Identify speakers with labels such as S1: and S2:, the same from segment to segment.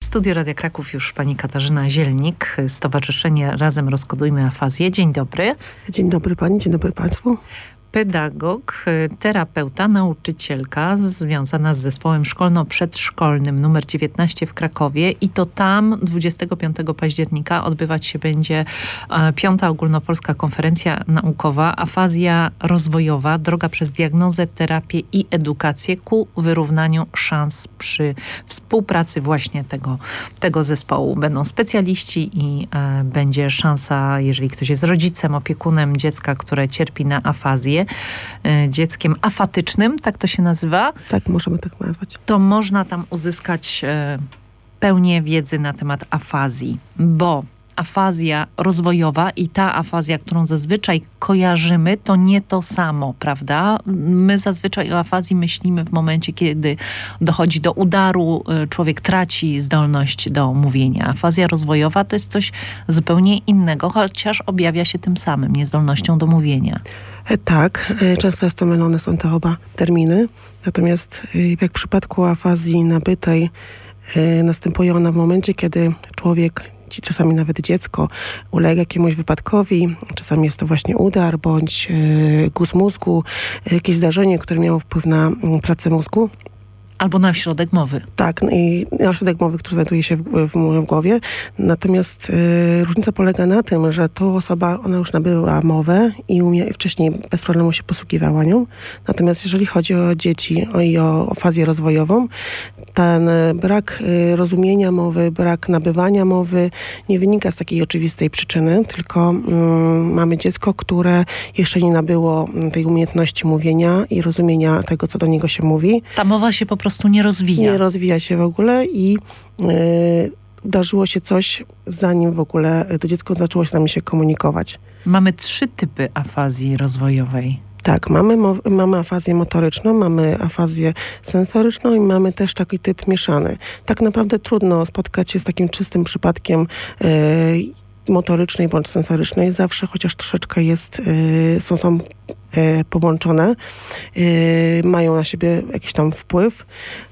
S1: studiu Radia Kraków już pani Katarzyna Zielnik, Stowarzyszenie Razem Rozkodujmy Afazję. Dzień dobry.
S2: Dzień dobry pani, dzień dobry państwu.
S1: Pedagog, terapeuta, nauczycielka związana z zespołem szkolno-przedszkolnym nr 19 w Krakowie i to tam 25 października odbywać się będzie 5. ogólnopolska konferencja naukowa Afazja rozwojowa, droga przez diagnozę, terapię i edukację ku wyrównaniu szans przy współpracy właśnie tego zespołu. Będą specjaliści i będzie szansa, jeżeli ktoś jest rodzicem, opiekunem dziecka, które cierpi na afazję, dzieckiem afatycznym, tak to się nazywa?
S2: Tak, możemy tak nazwać.
S1: To można tam uzyskać pełnię wiedzy na temat afazji, bo afazja rozwojowa i ta afazja, którą zazwyczaj kojarzymy, to nie to samo, prawda? My zazwyczaj o afazji myślimy w momencie, kiedy dochodzi do udaru, człowiek traci zdolność do mówienia. Afazja rozwojowa to jest coś zupełnie innego, chociaż objawia się tym samym, niezdolnością do mówienia.
S2: Tak, często jest to mylone są te oba terminy. Natomiast jak w przypadku afazji nabytej następuje ona w momencie, kiedy człowiek, czasami nawet dziecko, ulega jakiemuś wypadkowi, czasami jest to właśnie udar bądź guz mózgu, jakieś zdarzenie, które miało wpływ na pracę mózgu.
S1: Albo na ośrodek mowy. Tak,
S2: i ośrodek mowy, który znajduje się w głowie. Natomiast różnica polega na tym, że ta osoba, ona już nabyła mowę i wcześniej bez problemu się posługiwała nią. Natomiast jeżeli chodzi o dzieci i o afazję rozwojową, ten brak rozumienia mowy, brak nabywania mowy nie wynika z takiej oczywistej przyczyny, tylko mamy dziecko, które jeszcze nie nabyło tej umiejętności mówienia i rozumienia tego, co do niego się mówi.
S1: Ta mowa się po prostu nie rozwija.
S2: Nie rozwija się w ogóle i wydarzyło się coś, zanim w ogóle to dziecko zaczęło się z nami się komunikować.
S1: Mamy 3 typy afazji rozwojowej.
S2: Tak, mamy afazję motoryczną, mamy afazję sensoryczną i mamy też taki typ mieszany. Tak naprawdę trudno spotkać się z takim czystym przypadkiem motorycznej bądź sensorycznej. Zawsze, chociaż troszeczkę są połączone, mają na siebie jakiś tam wpływ.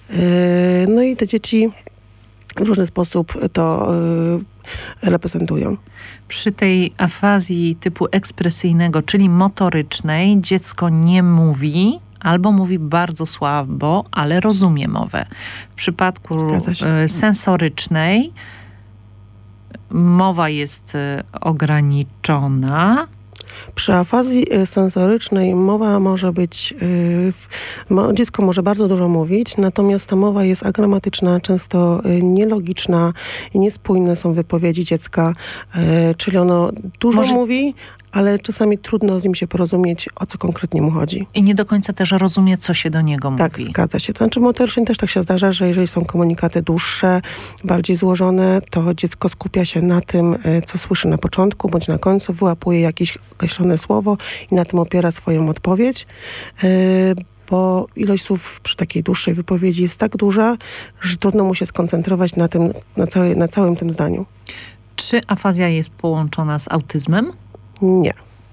S2: No i te dzieci w różny sposób to reprezentują.
S1: Przy tej afazji typu ekspresyjnego, czyli motorycznej, dziecko nie mówi albo mówi bardzo słabo, ale rozumie mowę. W przypadku sensorycznej mowa jest ograniczona.
S2: Przy afazji sensorycznej mowa może być, dziecko może bardzo dużo mówić, natomiast ta mowa jest agramatyczna, często nielogiczna i niespójne są wypowiedzi dziecka, czyli ono dużo mówi, ale czasami trudno z nim się porozumieć, o co konkretnie mu chodzi.
S1: I nie do końca też rozumie, co się do niego mówi.
S2: Tak, zgadza się. To znaczy motorycznie też tak się zdarza, że jeżeli są komunikaty dłuższe, bardziej złożone, to dziecko skupia się na tym, co słyszy na początku bądź na końcu, wyłapuje jakieś określone słowo i na tym opiera swoją odpowiedź. Bo ilość słów przy takiej dłuższej wypowiedzi jest tak duża, że trudno mu się skoncentrować na całym tym zdaniu.
S1: Czy afazja jest połączona z autyzmem?
S2: Nie.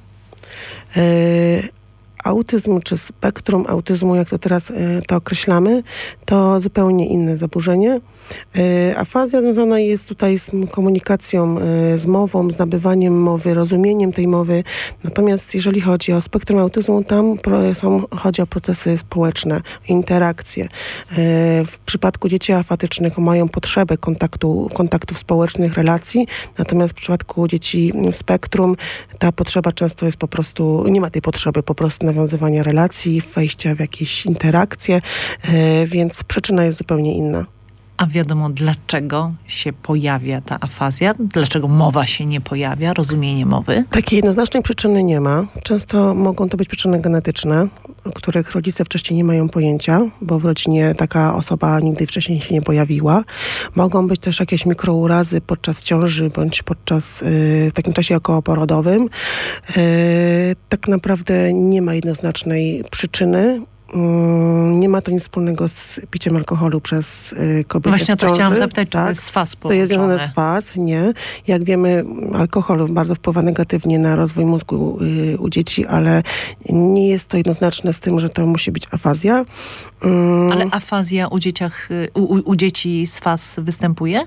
S2: Autyzm czy spektrum autyzmu, jak to teraz to określamy, to zupełnie inne zaburzenie. Afazja związana jest tutaj z komunikacją, z mową, z nabywaniem mowy, rozumieniem tej mowy. Natomiast jeżeli chodzi o spektrum autyzmu, tam chodzi o procesy społeczne, interakcje. W przypadku dzieci afatycznych mają potrzebę kontaktów społecznych, relacji. Natomiast w przypadku dzieci w spektrum ta potrzeba często jest po prostu, nie ma tej potrzeby po prostu nawiązywania relacji, wejścia w jakieś interakcje, więc przyczyna jest zupełnie inna.
S1: A wiadomo, dlaczego się pojawia ta afazja? Dlaczego mowa się nie pojawia, rozumienie mowy?
S2: Takiej jednoznacznej przyczyny nie ma. Często mogą to być przyczyny genetyczne, o których rodzice wcześniej nie mają pojęcia, bo w rodzinie taka osoba nigdy wcześniej się nie pojawiła. Mogą być też jakieś mikrourazy podczas ciąży, bądź w takim czasie okołoporodowym. Tak naprawdę nie ma jednoznacznej przyczyny. nie ma to nic wspólnego z piciem alkoholu przez kobietę
S1: Właśnie o
S2: w
S1: to
S2: ciąży.
S1: chciałam zapytać, czy
S2: Tak.
S1: to jest z FAS
S2: To
S1: połączone?
S2: jest związane z FAS, nie. Jak wiemy, alkohol bardzo wpływa negatywnie na rozwój mózgu u dzieci, ale nie jest to jednoznaczne z tym, że to musi być afazja.
S1: Ale afazja u dzieci z FAS występuje?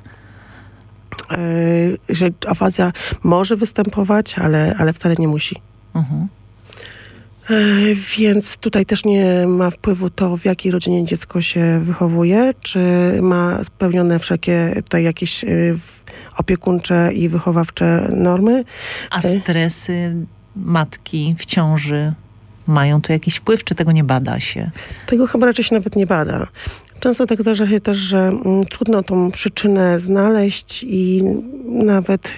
S2: Że afazja może występować, ale wcale nie musi. Więc tutaj też nie ma wpływu to, w jakiej rodzinie dziecko się wychowuje, czy ma spełnione wszelkie tutaj jakieś opiekuńcze i wychowawcze normy.
S1: A stresy matki w ciąży mają tu jakiś wpływ, czy tego nie bada się?
S2: Tego chyba raczej się nawet nie bada. Często tak zdarza się też, że trudno tą przyczynę znaleźć i nawet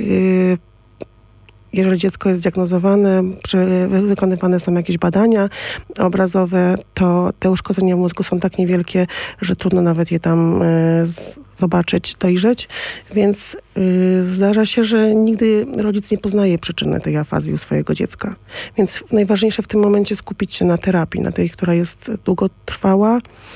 S2: jeżeli dziecko jest zdiagnozowane, wykonywane są jakieś badania obrazowe, to te uszkodzenia w mózgu są tak niewielkie, że trudno nawet je tam zobaczyć, dojrzeć. Więc zdarza się, że nigdy rodzic nie poznaje przyczyny tej afazji u swojego dziecka. Więc najważniejsze w tym momencie skupić się na terapii, na tej, która jest długotrwała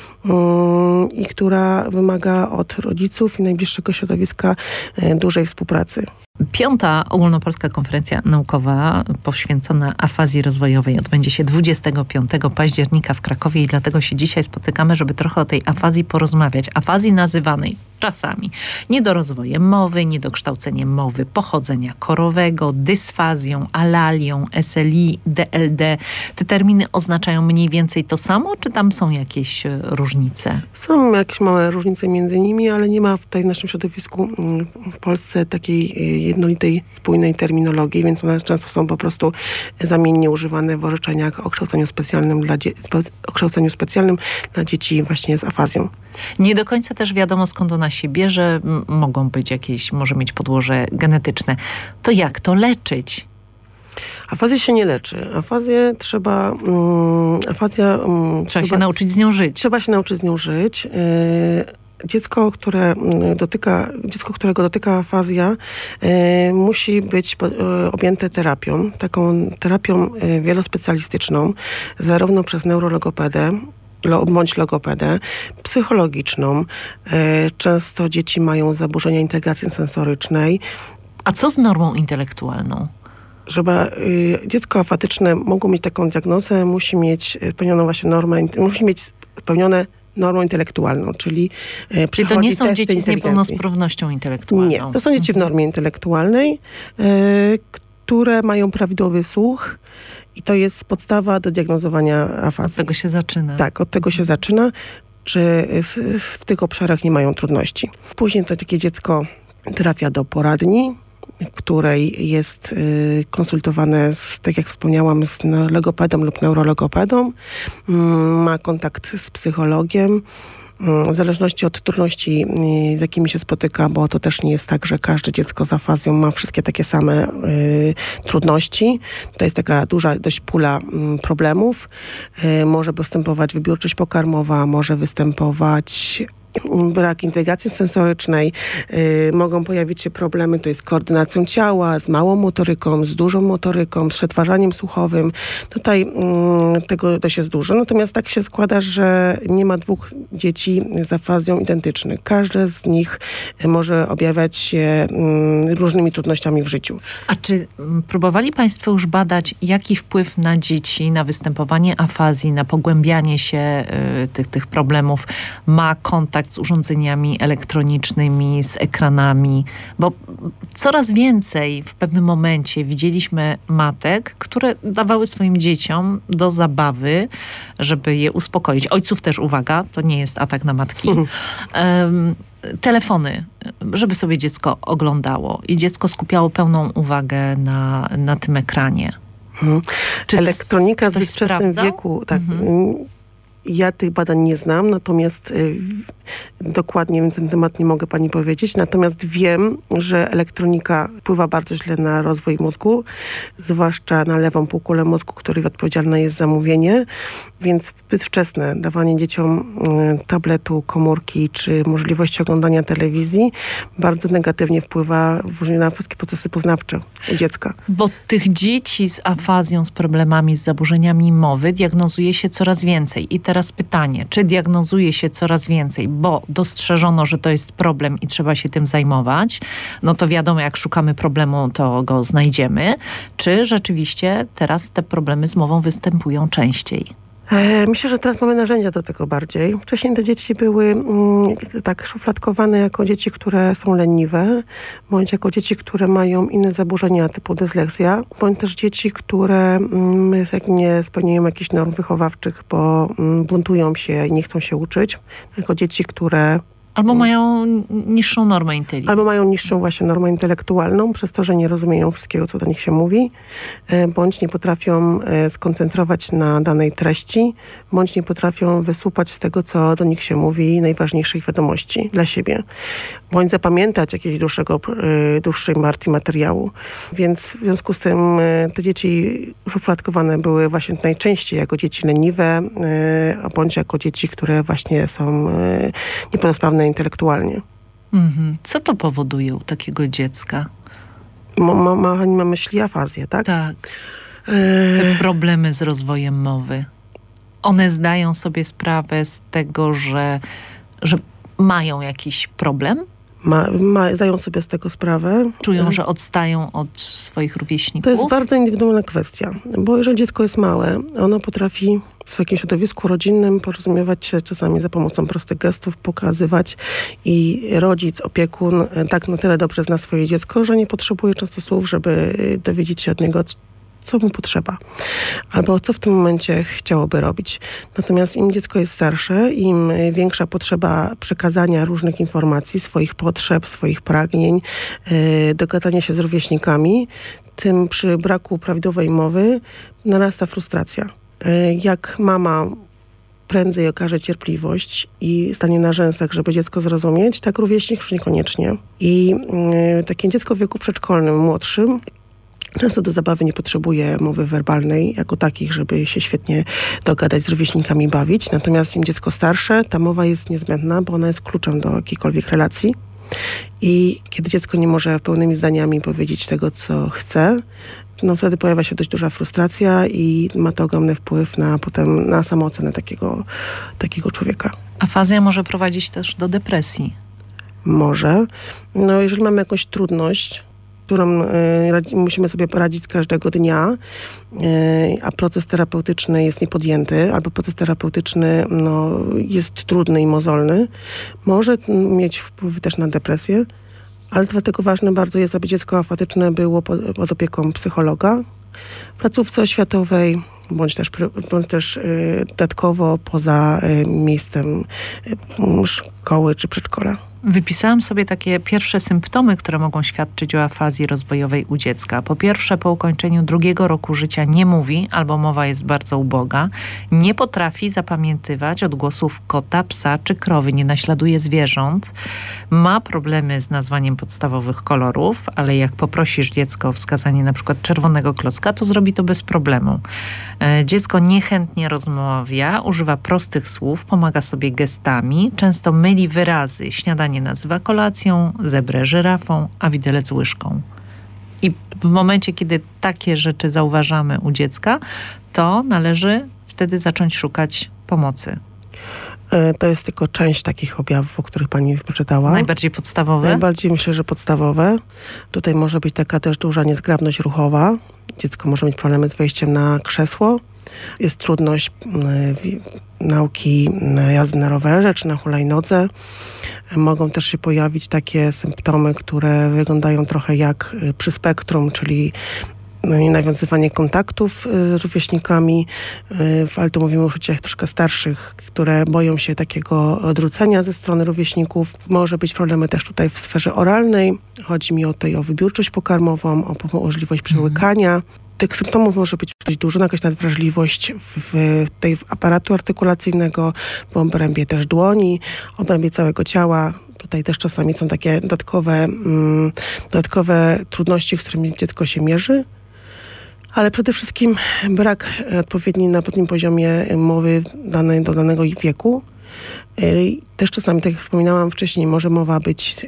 S2: i która wymaga od rodziców i najbliższego środowiska dużej współpracy.
S1: 5. Ogólnopolska Konferencja Naukowa poświęcona afazji rozwojowej odbędzie się 25 października w Krakowie i dlatego się dzisiaj spotykamy, żeby trochę o tej afazji porozmawiać. Afazji nazywanej czasami niedorozwojem mowy, niedokształceniem mowy, pochodzenia korowego, dysfazją, alalią, SLI, DLD. Te terminy oznaczają mniej więcej to samo, czy tam są jakieś różnice?
S2: Są jakieś małe różnice między nimi, ale nie ma tutaj w naszym środowisku w Polsce takiej jednolitej, spójnej terminologii, więc one często są po prostu zamiennie używane w orzeczeniach o kształceniu specjalnym dla dzieci właśnie z afazją.
S1: Nie do końca też wiadomo, skąd ona się bierze. Mogą być jakieś, może mieć podłoże genetyczne. To jak to leczyć?
S2: Afazję się nie leczy. Afazję trzeba...
S1: Trzeba się nauczyć z nią żyć.
S2: Trzeba się nauczyć z nią żyć. Dziecko, którego dotyka afazja, musi być objęte terapią, taką terapią wielospecjalistyczną, zarówno przez neurologopedę, bądź logopedę, psychologiczną. Często dzieci mają zaburzenia integracji sensorycznej.
S1: A co z normą intelektualną?
S2: Żeby dziecko afatyczne mogło mieć taką diagnozę, musi mieć spełnioną właśnie spełnione normą intelektualną, czyli
S1: to nie są dzieci z niepełnosprawnością intelektualną?
S2: Nie, to są dzieci w normie intelektualnej, które mają prawidłowy słuch i to jest podstawa do diagnozowania afazji.
S1: Od tego się zaczyna.
S2: Tak, od tego się zaczyna, czy w tych obszarach nie mają trudności. Później to takie dziecko trafia do poradni, w której jest konsultowane, tak jak wspomniałam, z logopedą lub neurologopedą. Ma kontakt z psychologiem. W zależności od trudności, z jakimi się spotyka, bo to też nie jest tak, że każde dziecko z afazją ma wszystkie takie same trudności. To jest taka duża dość pula problemów. Może występować wybiórczość pokarmowa, może występować brak integracji sensorycznej, mogą pojawić się problemy, to jest koordynacją ciała, z małą motoryką, z dużą motoryką, z przetwarzaniem słuchowym. Tutaj tego też jest dużo. Natomiast tak się składa, że nie ma dwóch dzieci z afazją identycznych. Każde z nich może objawiać się różnymi trudnościami w życiu.
S1: A czy próbowali Państwo już badać, jaki wpływ na dzieci, na występowanie afazji, na pogłębianie się tych problemów ma kontakt z urządzeniami elektronicznymi, z ekranami? Bo coraz więcej w pewnym momencie widzieliśmy matek, które dawały swoim dzieciom do zabawy, żeby je uspokoić. Ojców też, uwaga, to nie jest atak na matki. Telefony, żeby sobie dziecko oglądało i dziecko skupiało pełną uwagę na tym ekranie.
S2: Czy elektronika w wczesnym wieku, tak. Ja tych badań nie znam, natomiast Dokładnie na ten temat nie mogę pani powiedzieć, natomiast wiem, że elektronika wpływa bardzo źle na rozwój mózgu, zwłaszcza na lewą półkulę mózgu, której odpowiedzialne jest za mówienie, więc zbyt wczesne dawanie dzieciom tabletu, komórki czy możliwości oglądania telewizji bardzo negatywnie wpływa na wszystkie procesy poznawcze u dziecka.
S1: Bo tych dzieci z afazją, z problemami, z zaburzeniami mowy diagnozuje się coraz więcej. I teraz pytanie, czy diagnozuje się coraz więcej, bo dostrzeżono, że to jest problem i trzeba się tym zajmować, no to wiadomo, jak szukamy problemu, to go znajdziemy. Czy rzeczywiście teraz te problemy z mową występują częściej?
S2: Myślę, że teraz mamy narzędzia do tego bardziej. Wcześniej te dzieci były tak szufladkowane jako dzieci, które są leniwe, bądź jako dzieci, które mają inne zaburzenia typu dysleksja, bądź też dzieci, które nie spełniają jakichś norm wychowawczych, bo buntują się i nie chcą się uczyć, jako dzieci, które
S1: Albo mają niższą normę intelektualną.
S2: Albo mają niższą właśnie normę intelektualną, przez to, że nie rozumieją wszystkiego, co do nich się mówi, bądź nie potrafią skoncentrować na danej treści, bądź nie potrafią wysłupać z tego, co do nich się mówi, najważniejszych wiadomości dla siebie, bądź zapamiętać jakieś dłuższej partii materiału. Więc w związku z tym te dzieci szufladkowane były właśnie najczęściej jako dzieci leniwe, bądź jako dzieci, które właśnie są niepełnosprawne intelektualnie.
S1: Co to powoduje u takiego dziecka?
S2: Pani ma myśli afazję, tak?
S1: Tak. Te problemy z rozwojem mowy. One zdają sobie sprawę z tego, że mają jakiś problem?
S2: Zdają sobie z tego sprawę.
S1: Czują, że odstają od swoich rówieśników?
S2: To jest bardzo indywidualna kwestia, bo jeżeli dziecko jest małe, ono potrafi w takim środowisku rodzinnym porozumiewać się czasami za pomocą prostych gestów, pokazywać i rodzic, opiekun tak na tyle dobrze zna swoje dziecko, że nie potrzebuje często słów, żeby dowiedzieć się od niego, co mu potrzeba, albo co w tym momencie chciałoby robić. Natomiast im dziecko jest starsze, im większa potrzeba przekazania różnych informacji, swoich potrzeb, swoich pragnień, dogadania się z rówieśnikami, tym przy braku prawidłowej mowy narasta frustracja. Jak mama prędzej okaże cierpliwość i stanie na rzęsach, żeby dziecko zrozumieć, tak rówieśnik już niekoniecznie. I takie dziecko w wieku przedszkolnym, młodszym, często do zabawy nie potrzebuje mowy werbalnej jako takich, żeby się świetnie dogadać z rówieśnikami, bawić. Natomiast im dziecko starsze, ta mowa jest niezbędna, bo ona jest kluczem do jakiejkolwiek relacji. I kiedy dziecko nie może pełnymi zdaniami powiedzieć tego, co chce, no wtedy pojawia się dość duża frustracja i ma to ogromny wpływ potem na samoocenę takiego człowieka.
S1: Afazja może prowadzić też do depresji.
S2: Może. No jeżeli mamy jakąś trudność, którą musimy sobie poradzić każdego dnia, a proces terapeutyczny jest niepodjęty, albo proces terapeutyczny jest trudny i mozolny, może mieć wpływ też na depresję, ale dlatego ważne bardzo jest, aby dziecko afatyczne było pod opieką psychologa w placówce oświatowej, bądź też dodatkowo poza miejscem szkoły czy przedszkola.
S1: Wypisałam sobie takie pierwsze symptomy, które mogą świadczyć o afazji rozwojowej u dziecka. Po pierwsze, po ukończeniu 2 roku życia nie mówi, albo mowa jest bardzo uboga. Nie potrafi zapamiętywać odgłosów kota, psa czy krowy. Nie naśladuje zwierząt. Ma problemy z nazwaniem podstawowych kolorów, ale jak poprosisz dziecko o wskazanie na przykład czerwonego klocka, to zrobi to bez problemu. Dziecko niechętnie rozmawia, używa prostych słów, pomaga sobie gestami, często myli wyrazy. Śniadanie nazywa kolacją, zebrę żyrafą, a widelec łyżką. I w momencie, kiedy takie rzeczy zauważamy u dziecka, to należy wtedy zacząć szukać pomocy.
S2: To jest tylko część takich objawów, o których pani przeczytała.
S1: Najbardziej podstawowe?
S2: Najbardziej myślę, że podstawowe. Tutaj może być taka też duża niezgrabność ruchowa. Dziecko może mieć problemy z wejściem na krzesło. Jest trudność nauki jazdy na rowerze czy na hulajnodze. Mogą też się pojawić takie symptomy, które wyglądają trochę jak przy spektrum, czyli no i nawiązywanie kontaktów z rówieśnikami, ale tu mówimy już o dzieciach troszkę starszych, które boją się takiego odrzucenia ze strony rówieśników. Może być problemy też tutaj w sferze oralnej. Chodzi mi o wybiórczość pokarmową, o możliwość przełykania. Tych symptomów może być dość dużo, jakaś nadwrażliwość w aparatu artykulacyjnego, w obrębie też dłoni, obrębie całego ciała. Tutaj też czasami są takie dodatkowe trudności, z którymi dziecko się mierzy. Ale przede wszystkim brak odpowiedniej na odpowiednim poziomie mowy do danego wieku. Też czasami, tak jak wspominałam wcześniej, może mowa być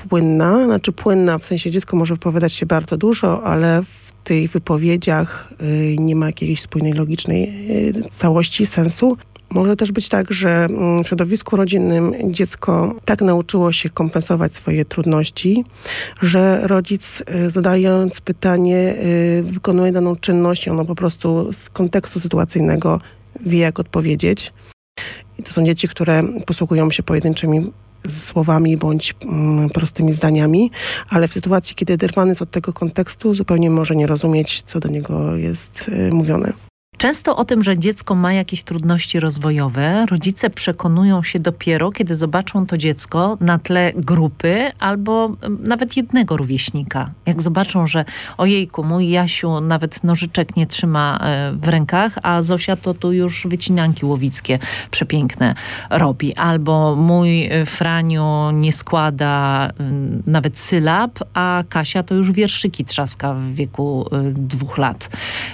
S2: płynna, w sensie dziecko może wypowiadać się bardzo dużo, ale w tych wypowiedziach nie ma jakiejś spójnej, logicznej całości, sensu. Może też być tak, że w środowisku rodzinnym dziecko tak nauczyło się kompensować swoje trudności, że rodzic, zadając pytanie, wykonuje daną czynność i ono po prostu z kontekstu sytuacyjnego wie, jak odpowiedzieć. I to są dzieci, które posługują się pojedynczymi słowami bądź prostymi zdaniami, ale w sytuacji, kiedy oderwany jest od tego kontekstu, zupełnie może nie rozumieć, co do niego jest mówione.
S1: Często o tym, że dziecko ma jakieś trudności rozwojowe, rodzice przekonują się dopiero, kiedy zobaczą to dziecko na tle grupy albo nawet jednego rówieśnika. Jak zobaczą, że ojejku, mój Jasiu nawet nożyczek nie trzyma w rękach, a Zosia to tu już wycinanki łowickie przepiękne robi. Albo mój Franiu nie składa nawet sylab, a Kasia to już wierszyki trzaska w wieku 2 lat.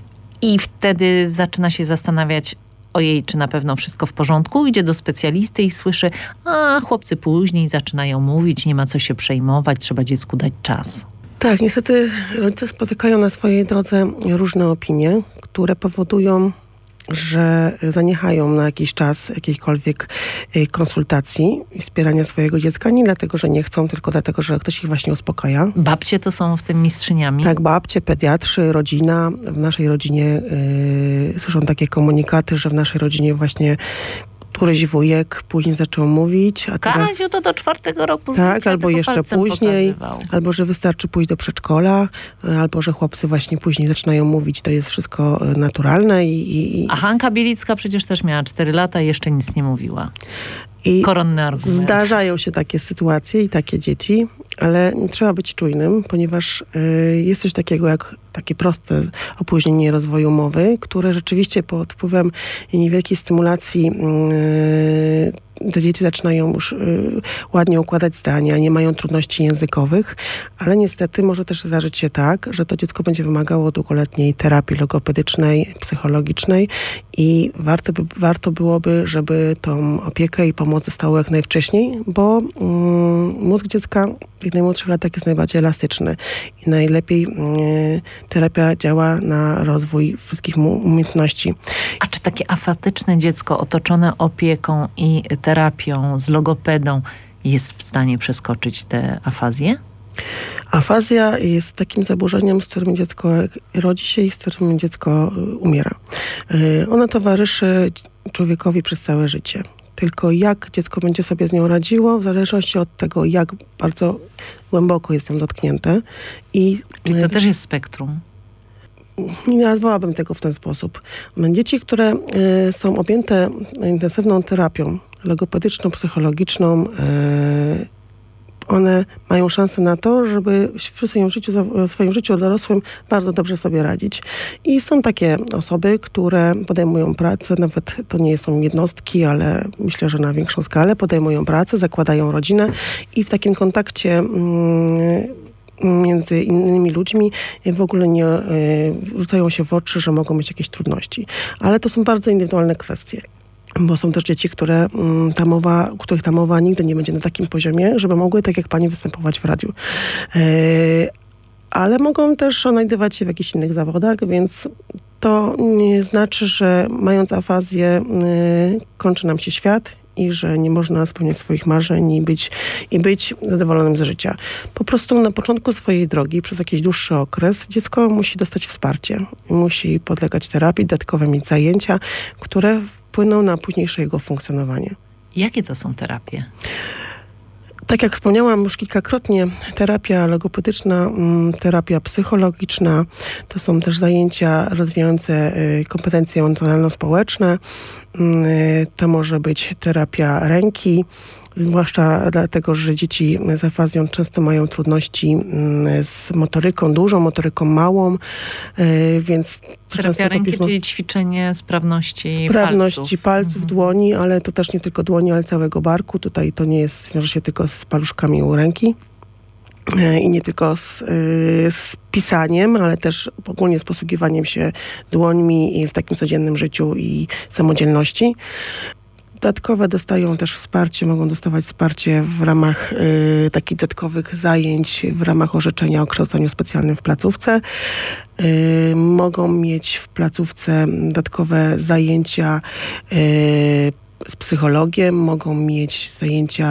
S1: I wtedy zaczyna się zastanawiać, ojej, czy na pewno wszystko w porządku? Idzie do specjalisty i słyszy, a chłopcy później zaczynają mówić, nie ma co się przejmować, trzeba dziecku dać czas.
S2: Tak, niestety rodzice spotykają na swojej drodze różne opinie, które powodują, że zaniechają na jakiś czas jakiejkolwiek konsultacji i wspierania swojego dziecka. Nie dlatego, że nie chcą, tylko dlatego, że ktoś ich właśnie uspokaja.
S1: Babcie to są w tym mistrzyniami?
S2: Tak, babcie, pediatrzy, rodzina. W naszej rodzinie słyszą takie komunikaty, że w naszej rodzinie właśnie któryś wujek później zaczął mówić. A teraz,
S1: Kaziu to do 4 roku
S2: tak,
S1: życia,
S2: albo jeszcze później, albo że wystarczy pójść do przedszkola, albo że chłopcy właśnie później zaczynają mówić, to jest wszystko naturalne.
S1: A Hanka Bielicka przecież też miała 4 lata i jeszcze nic nie mówiła.
S2: I
S1: koronny argument.
S2: Zdarzają się takie sytuacje i takie dzieci, ale trzeba być czujnym, ponieważ jest coś takiego jak takie proste opóźnienie rozwoju mowy, które rzeczywiście pod wpływem niewielkiej stymulacji te dzieci zaczynają już ładnie układać zdania, nie mają trudności językowych, ale niestety może też zdarzyć się tak, że to dziecko będzie wymagało długoletniej terapii logopedycznej, psychologicznej i warto byłoby, żeby tą opiekę i pomoc zostało jak najwcześniej, bo mózg dziecka w jak najmłodszych latach jest najbardziej elastyczny i najlepiej terapia działa na rozwój wszystkich umiejętności.
S1: A czy takie afatyczne dziecko otoczone opieką i terapią z logopedą jest w stanie przeskoczyć tę afazję?
S2: Afazja jest takim zaburzeniem, z którym dziecko rodzi się i z którym dziecko umiera. Ona towarzyszy człowiekowi przez całe życie. Tylko jak dziecko będzie sobie z nią radziło, w zależności od tego, jak bardzo głęboko jest nią dotknięte.
S1: Czyli to też jest spektrum?
S2: Nie nazwałabym tego w ten sposób. Dzieci, które są objęte intensywną terapią logopedyczną, psychologiczną, one mają szansę na to, żeby w swoim życiu dorosłym bardzo dobrze sobie radzić. I są takie osoby, które podejmują pracę, nawet to nie są jednostki, ale myślę, że na większą skalę podejmują pracę, zakładają rodzinę i w takim kontakcie między innymi ludźmi w ogóle nie rzucają się w oczy, że mogą mieć jakieś trudności. Ale to są bardzo indywidualne kwestie. Bo są też dzieci, których ta mowa nigdy nie będzie na takim poziomie, żeby mogły, tak jak pani, występować w radiu. Ale mogą też odnajdywać się w jakichś innych zawodach, więc to nie znaczy, że mając afazję kończy nam się świat i że nie można spełniać swoich marzeń i być zadowolonym z życia. Po prostu na początku swojej drogi, przez jakiś dłuższy okres, dziecko musi dostać wsparcie. Musi podlegać terapii, dodatkowe mieć zajęcia, które wpłyną na późniejsze jego funkcjonowanie.
S1: Jakie to są terapie?
S2: Tak jak wspomniałam już kilkakrotnie, terapia logopedyczna, terapia psychologiczna, to są też zajęcia rozwijające kompetencje emocjonalno-społeczne. To może być terapia ręki, zwłaszcza dlatego, że dzieci z afazją często mają trudności z motoryką, dużą motoryką, małą, więc
S1: terapia ręki, czyli ćwiczenie sprawności
S2: palców, dłoni, ale to też nie tylko dłoni, ale całego barku. Tutaj to nie jest, wiąże się tylko z paluszkami u ręki. I nie tylko z pisaniem, ale też ogólnie z posługiwaniem się dłońmi i w takim codziennym życiu i samodzielności. Dodatkowe dostają też wsparcie, mogą dostawać wsparcie w ramach takich dodatkowych zajęć, w ramach orzeczenia o kształceniu specjalnym w placówce. Mogą mieć w placówce dodatkowe zajęcia z psychologiem, mogą mieć zajęcia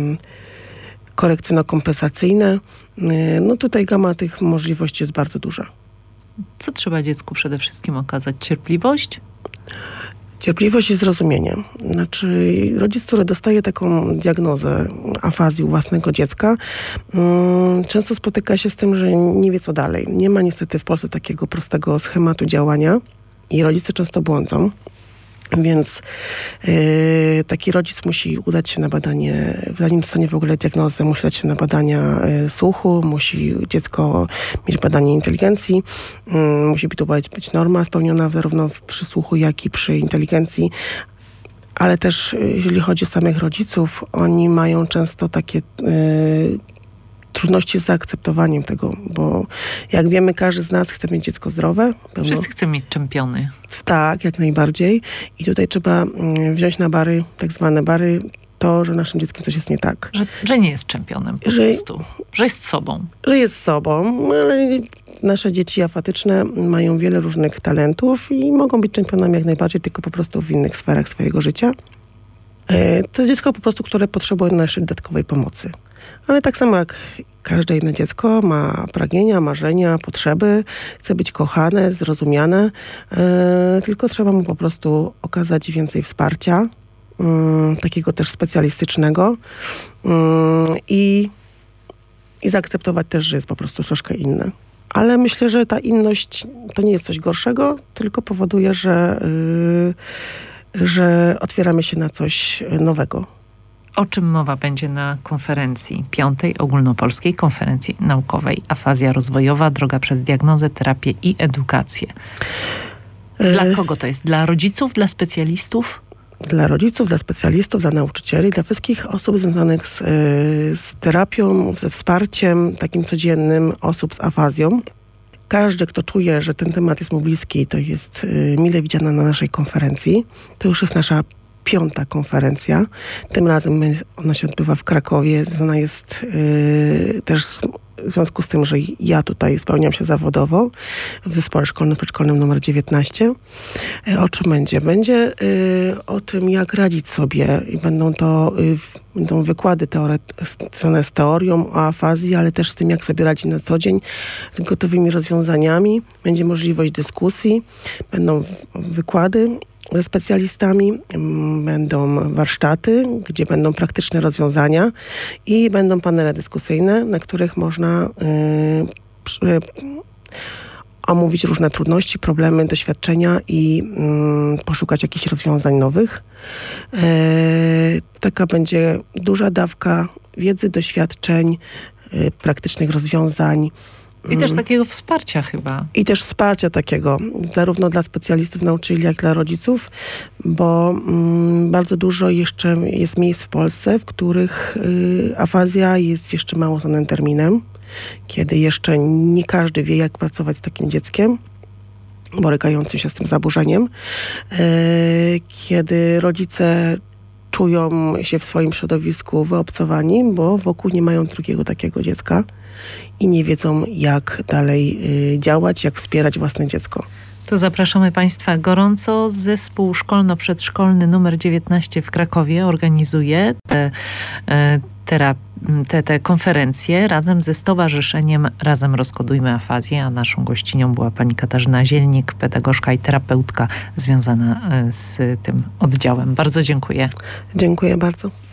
S2: korekcyjno-kompensacyjne. No tutaj gama tych możliwości jest bardzo duża.
S1: Co trzeba dziecku przede wszystkim okazać? Cierpliwość?
S2: Cierpliwość i zrozumienie. Znaczy rodzic, który dostaje taką diagnozę afazji u własnego dziecka, często spotyka się z tym, że nie wie co dalej. Nie ma niestety w Polsce takiego prostego schematu działania i rodzice często błądzą. Więc taki rodzic musi udać się na badanie, zanim dostanie w ogóle diagnozę, musi udać się na badania słuchu, musi dziecko mieć badanie inteligencji, musi tu być norma spełniona zarówno przy słuchu, jak i przy inteligencji. Ale też jeżeli chodzi o samych rodziców, oni mają często takie trudności z zaakceptowaniem tego, bo jak wiemy, każdy z nas chce mieć dziecko zdrowe.
S1: Wszyscy chcemy mieć czempiony.
S2: Tak, jak najbardziej. I tutaj trzeba wziąć na bary, tak zwane bary, to, że naszym dzieckiem coś jest nie tak.
S1: Że nie jest czempionem po prostu. Że jest sobą.
S2: Że jest sobą, ale nasze dzieci afatyczne mają wiele różnych talentów i mogą być czempionami jak najbardziej, tylko po prostu w innych sferach swojego życia. To jest dziecko po prostu, które potrzebuje naszej dodatkowej pomocy. Ale tak samo jak każde inne dziecko ma pragnienia, marzenia, potrzeby, chce być kochane, zrozumiane, tylko trzeba mu po prostu okazać więcej wsparcia, takiego też specjalistycznego i zaakceptować też, że jest po prostu troszkę inny. Ale myślę, że ta inność to nie jest coś gorszego, tylko powoduje, że otwieramy się na coś nowego.
S1: O czym mowa będzie na konferencji 5. Ogólnopolskiej Konferencji Naukowej Afazja Rozwojowa, droga przez diagnozę, terapię i edukację. Dla kogo to jest? Dla rodziców? Dla specjalistów?
S2: Dla rodziców, dla specjalistów, dla nauczycieli, dla wszystkich osób związanych z terapią, ze wsparciem takim codziennym osób z afazją. Każdy, kto czuje, że ten temat jest mu bliski, to jest mile widziany na naszej konferencji. To już jest nasza 5. konferencja. Tym razem ona się odbywa w Krakowie. Związana jest też w związku z tym, że ja tutaj spełniam się zawodowo w zespole szkolno-przedszkolnym numer 19. O czym będzie? Będzie o tym, jak radzić sobie. I będą wykłady związane z teorią o afazji, ale też z tym, jak sobie radzić na co dzień, z gotowymi rozwiązaniami. Będzie możliwość dyskusji, będą wykłady ze specjalistami, będą warsztaty, gdzie będą praktyczne rozwiązania i będą panele dyskusyjne, na których można omówić różne trudności, problemy, doświadczenia i poszukać jakichś rozwiązań nowych. Taka będzie duża dawka wiedzy, doświadczeń, praktycznych rozwiązań.
S1: I też takiego wsparcia chyba.
S2: I też wsparcia takiego, zarówno dla specjalistów, nauczycieli, jak i dla rodziców, bo bardzo dużo jeszcze jest miejsc w Polsce, w których afazja jest jeszcze mało znanym terminem, kiedy jeszcze nie każdy wie, jak pracować z takim dzieckiem borykającym się z tym zaburzeniem, kiedy rodzice czują się w swoim środowisku wyobcowani, bo wokół nie mają drugiego takiego dziecka i nie wiedzą, jak dalej działać, jak wspierać własne dziecko.
S1: To zapraszamy Państwa gorąco. Zespół szkolno-przedszkolny numer 19 w Krakowie organizuje te konferencje razem ze Stowarzyszeniem Razem Rozkodujmy Afazję, a naszą gościnią była pani Katarzyna Zielnik, pedagogzka i terapeutka związana z tym oddziałem. Bardzo dziękuję.
S2: Dziękuję bardzo.